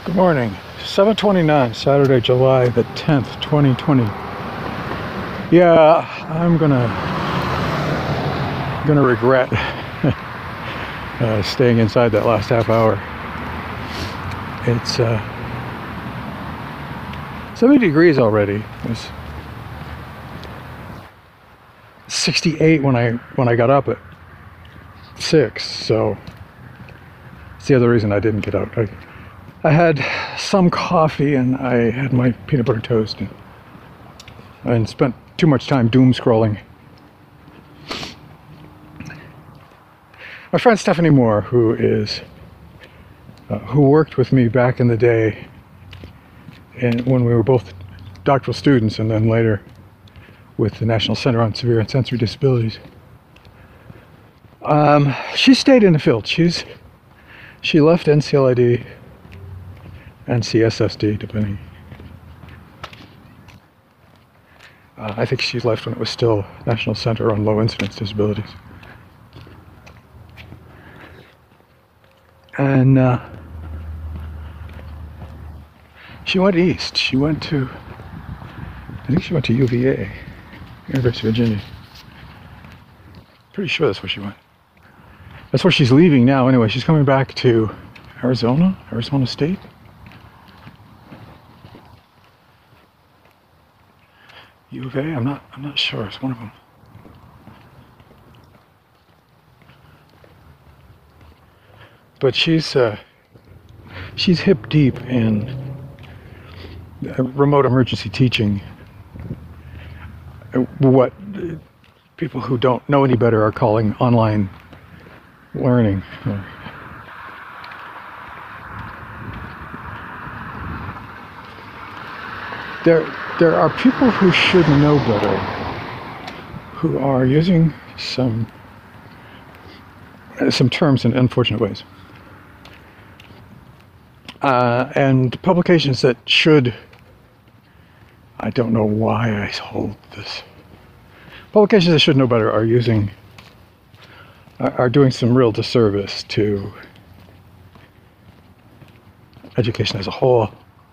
Good morning. 7:29, Saturday, July the 10th, 2020. Yeah, I'm gonna regret staying inside that last half hour. It's 70 degrees already. It was 68 when I got up at 6. So it's the other reason I didn't get out. I had some coffee and I had my peanut butter toast and spent too much time doom scrolling. My friend Stephanie Moore, who worked with me back in the day, and when we were both doctoral students, and then later with the National Center on Severe and Sensory Disabilities, she stayed in the field. She left NCLID and CSSD, depending. I think she left when it was still National Center on Low Incidence Disabilities. And she went east. I think she went to UVA, University of Virginia. Pretty sure that's where she went. That's where she's leaving now anyway. She's coming back to Arizona State. U of A? I'm not sure. It's one of them. But she's hip deep in remote emergency teaching. What people who don't know any better are calling online learning. There are people who should know better who are using some terms in unfortunate ways. And publications that should, I don't know why I hold this, publications that should know better are doing some real disservice to education as a whole.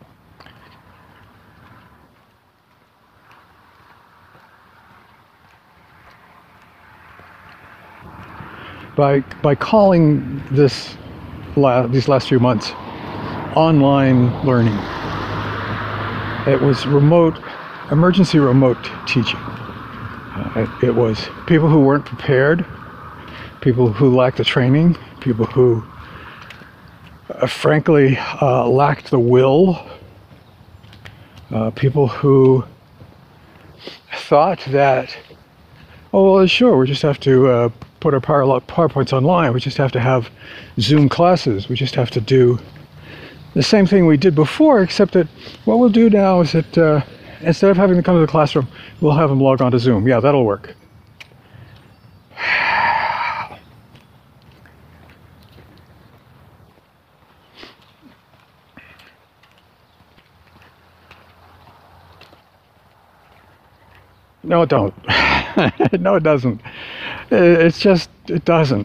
By calling these last few months online learning, it was emergency remote teaching. It was people who weren't prepared, people who lacked the training, people who frankly lacked the will, people who thought that, oh well, sure, we just have to put our PowerPoints online, we just have to have Zoom classes, we just have to do the same thing we did before, except that what we'll do now is that instead of having them come to the classroom, we'll have them log on to Zoom. Yeah, that'll work. No, it don't. No, it doesn't. It's just, it doesn't.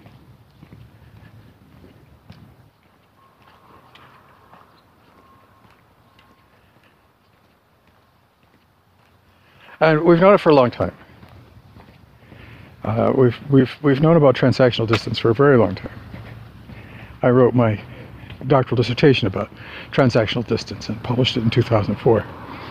And we've known it for a long time. We've known about transactional distance for a very long time. I wrote my doctoral dissertation about transactional distance and published it in 2004.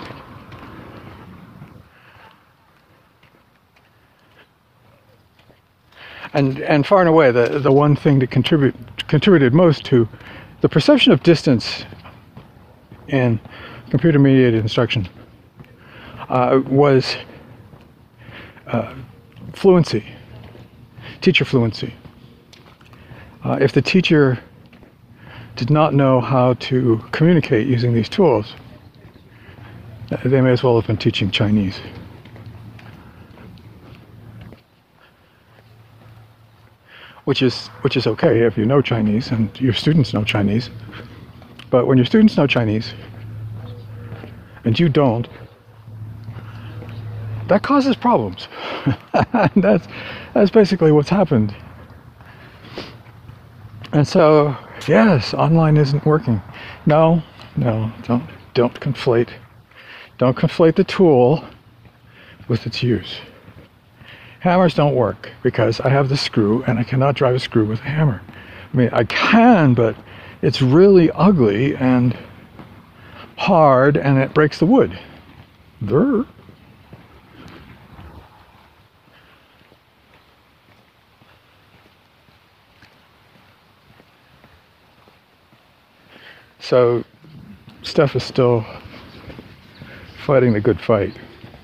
And far and away, the one thing that contributed most to the perception of distance in computer-mediated instruction was fluency, teacher fluency. If the teacher did not know how to communicate using these tools, they may as well have been teaching Chinese. Which is okay if you know Chinese and your students know Chinese. But when your students know Chinese and you don't, that causes problems. That's basically what's happened. And so Yes, online isn't working. No, no, don't conflate. Don't conflate the tool with its use. Hammers don't work because I have the screw and I cannot drive a screw with a hammer. I mean, I can, but it's really ugly and hard and it breaks the wood. Brr. So, Steph is still fighting the good fight.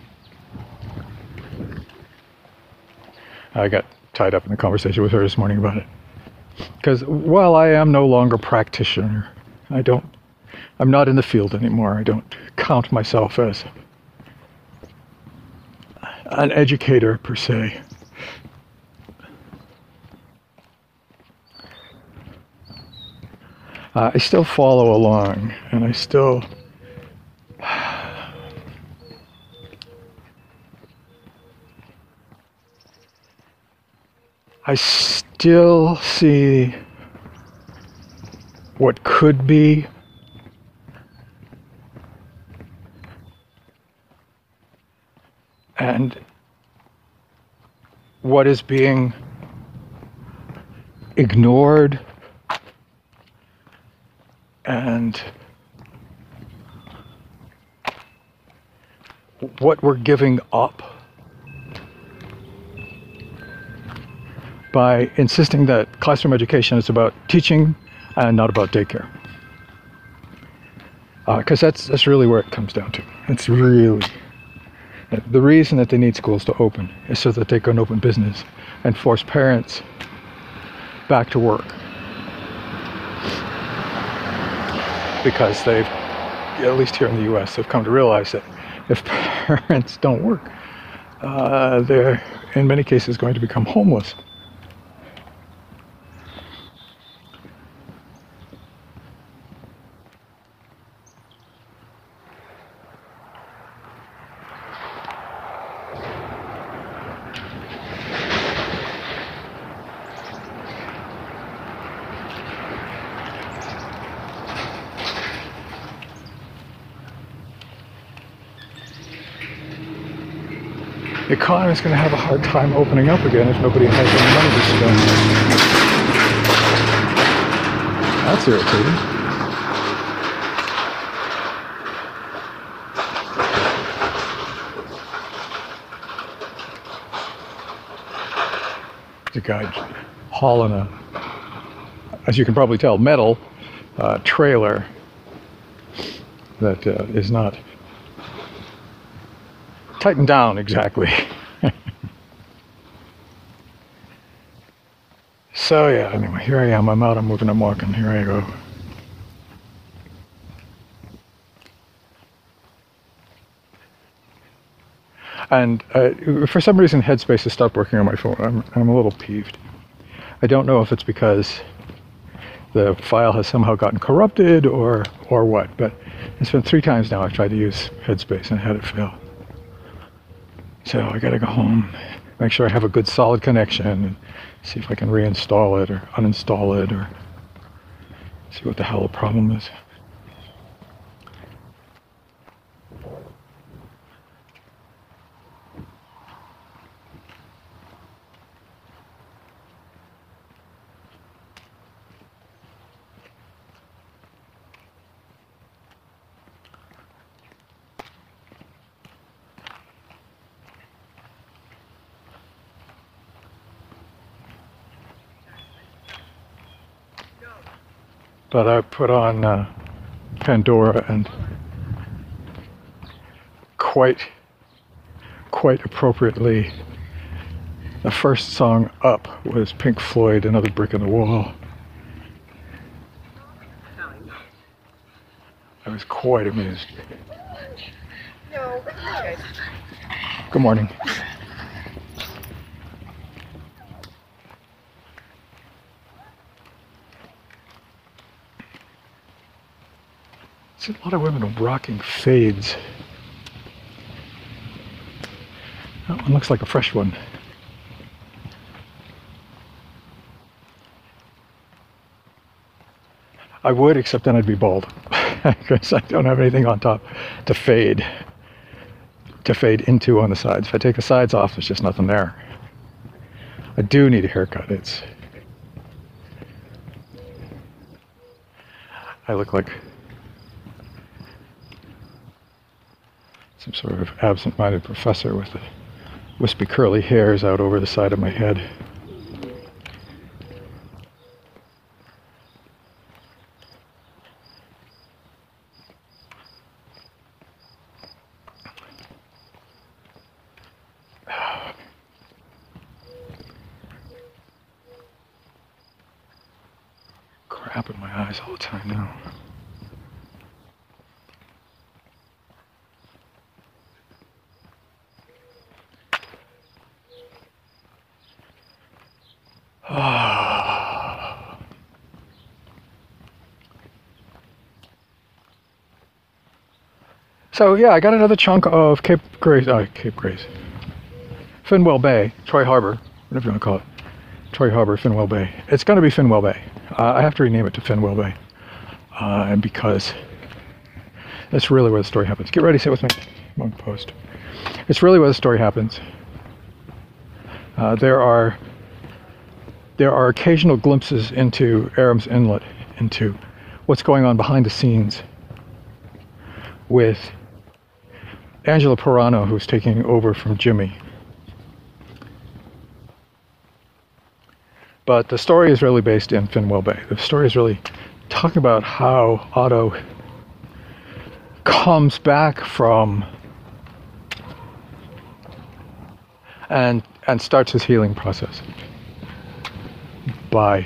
I got tied up in a conversation with her this morning about it. Because while I am no longer a practitioner, I'm not in the field anymore. I don't count myself as an educator per se. I still follow along, and I still see what could be, and what is being ignored, and what we're giving up by insisting that classroom education is about teaching and not about daycare. Because that's really where it comes down to. It's really the reason that they need schools to open is so that they can open business and force parents back to work. Because they've, at least here in the US, they've come to realize that if parents don't work, they're in many cases going to become homeless. The economy is going to have a hard time opening up again if nobody has any money to spend. That's irritating. The guy hauling a, as you can probably tell, metal trailer that is not tightened down exactly. So yeah, anyway, here I am. I'm out, I'm moving, I'm walking. Here I go. And for some reason, Headspace has stopped working on my phone. I'm a little peeved. I don't know if it's because the file has somehow gotten corrupted or what, but it's been 3 times now I've tried to use Headspace and had it fail. So I gotta go home, make sure I have a good solid connection, and see if I can reinstall it or uninstall it or see what the hell the problem is. But I put on Pandora, and quite appropriately, the first song up was Pink Floyd, Another Brick in the Wall. I was quite amused. No, guys. Good morning. A lot of women rocking fades. That one looks like a fresh one. I would, except then I'd be bald because I don't have anything on top to fade into on the sides. If I take the sides off, there's just nothing there. I do need a haircut. I look like some sort of absent-minded professor with the wispy curly hairs out over the side of my head. Crap in my eyes all the time now. So yeah, I got another chunk of Cape Grace, Finwell Bay, Troy Harbor, whatever you want to call it. Troy Harbor, Finwell Bay. It's going to be Finwell Bay. I have to rename it to Finwell Bay. And because that's really where the story happens. Get ready, sit with me. Long post. It's really where the story happens. There are occasional glimpses into Aram's Inlet, into what's going on behind the scenes with Angela Pirano, who's taking over from Jimmy. But the story is really based in Finwell Bay. The story is really talking about how Otto comes back from and starts his healing process by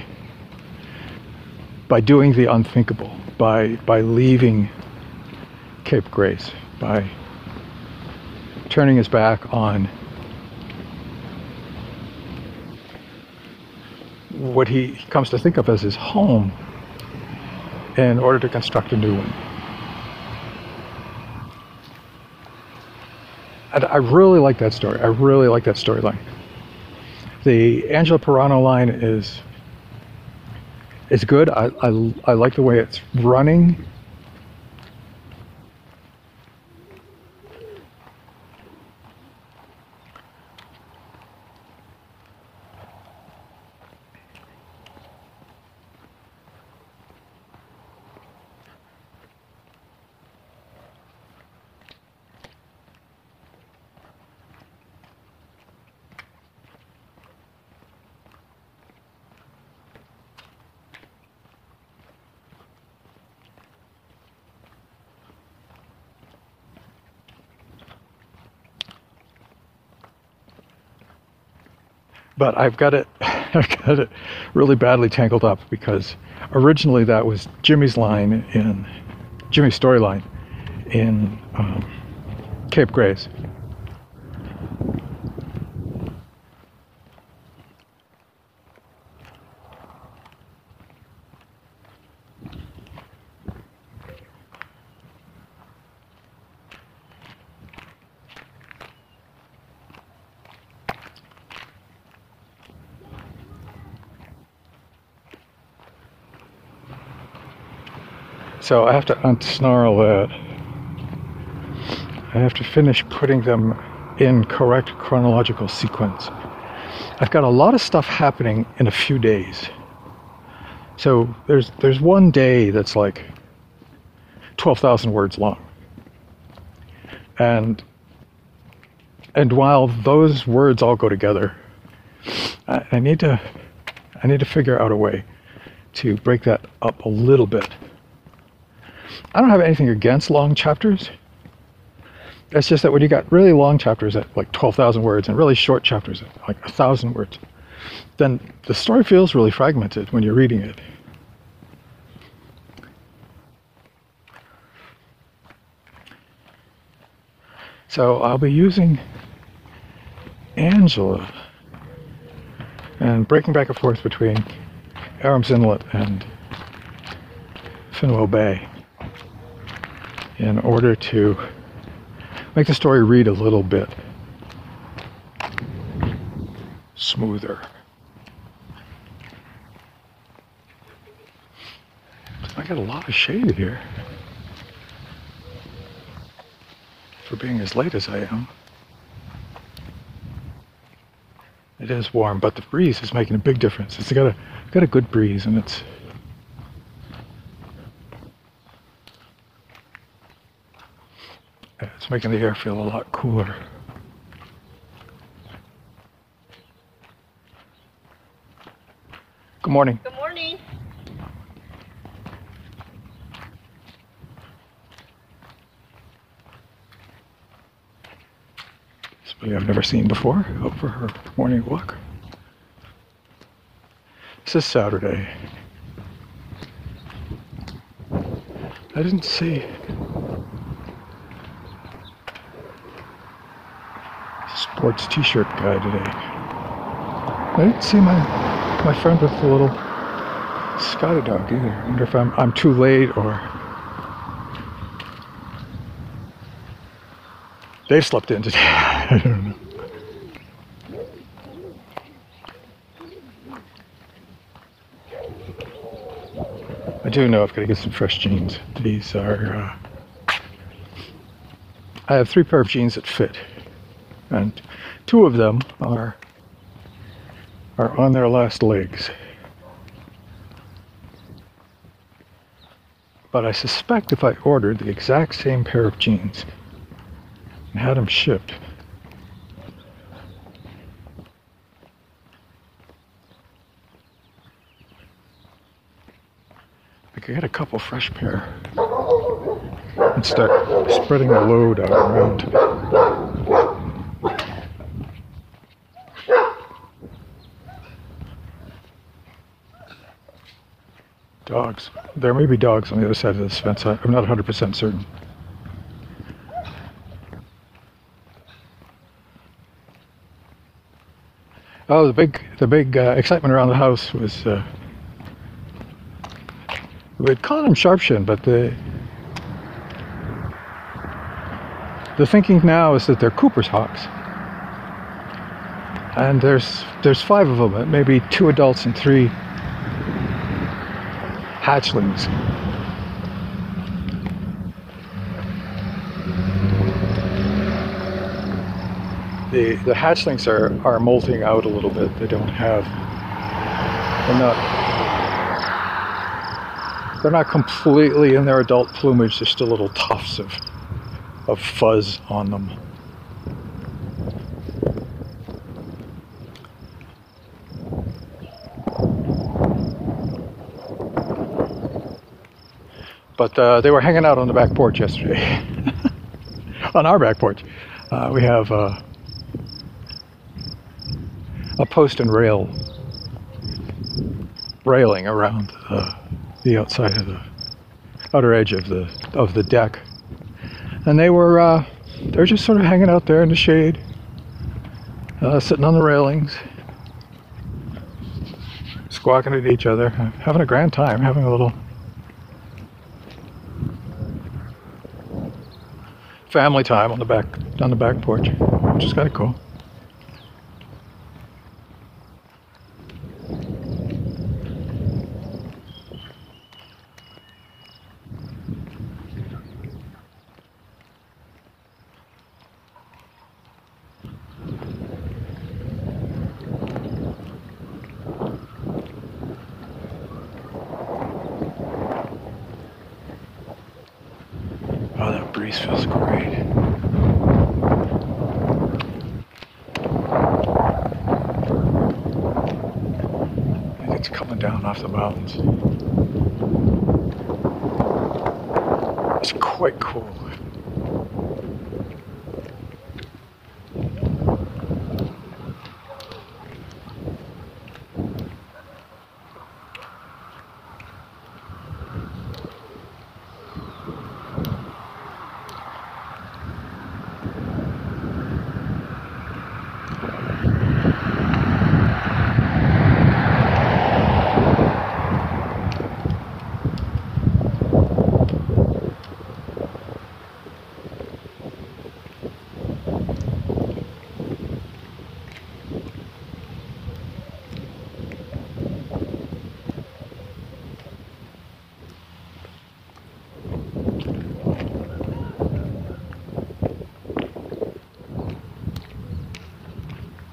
doing the unthinkable, by leaving Cape Grace, by turning his back on what he comes to think of as his home in order to construct a new one. And I really like that story. I really like that storyline. The Angela Pirano line is good. I like the way it's running. But I've got it really badly tangled up because originally that was Jimmy's storyline in Cape Grace. So I have to unsnarl that. I have to finish putting them in correct chronological sequence. I've got a lot of stuff happening in a few days. So there's one day that's like 12,000 words long. And while those words all go together, I need to figure out a way to break that up a little bit. I don't have anything against long chapters. It's just that when you got really long chapters at like 12,000 words and really short chapters at like 1,000 words, then the story feels really fragmented when you're reading it. So I'll be using Angela and breaking back and forth between Aram's Inlet and Finwell Bay in order to make the story read a little bit smoother. I got a lot of shade here for being as late as I am. It is warm, but the breeze is making a big difference. It's got a good breeze, and it's making the air feel a lot cooler. Good morning. Good morning. Somebody I've never seen before out for her morning walk. This is Saturday. I didn't see sports t-shirt guy today. I didn't see my friend with the little Scotty dog either. I wonder if I'm too late or they've slept in today. I don't know. I do know I've got to get some fresh jeans. These are I have 3 pair of jeans that fit, and 2 of them are on their last legs. But I suspect if I ordered the exact same pair of jeans and had them shipped, I could get a couple fresh pair and start spreading the load out around. Dogs. There may be dogs on the other side of this fence. I'm not 100% certain. Oh, the big excitement around the house was we'd call them sharpshin, but the thinking now is that they're Cooper's hawks, and there's 5 of them, maybe 2 adults and 3 hatchlings. The hatchlings are molting out a little bit. They're not completely in their adult plumage. There's still little tufts of fuzz on them. But they were hanging out on the back porch yesterday. On our back porch. We have a post and railing around the outside of the outer edge of the deck. And they're just sort of hanging out there in the shade, sitting on the railings, squawking at each other, having a grand time, having a little family time on the back porch, which is kind of cool. Oh, that breeze feels great. I think it's coming down off the mountains. It's quite cool.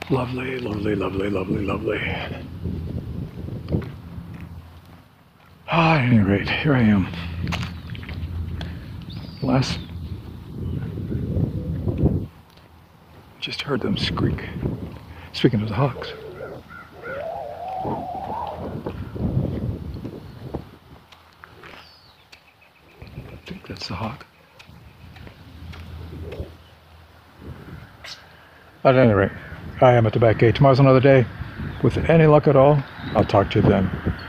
Lovely, lovely, lovely, lovely, lovely. At any rate, here I am. Last, just heard them squeak. Speaking of the hawks. I think that's the hawk. At any rate, I am at the back gate. Tomorrow's another day. With any luck at all, I'll talk to you then.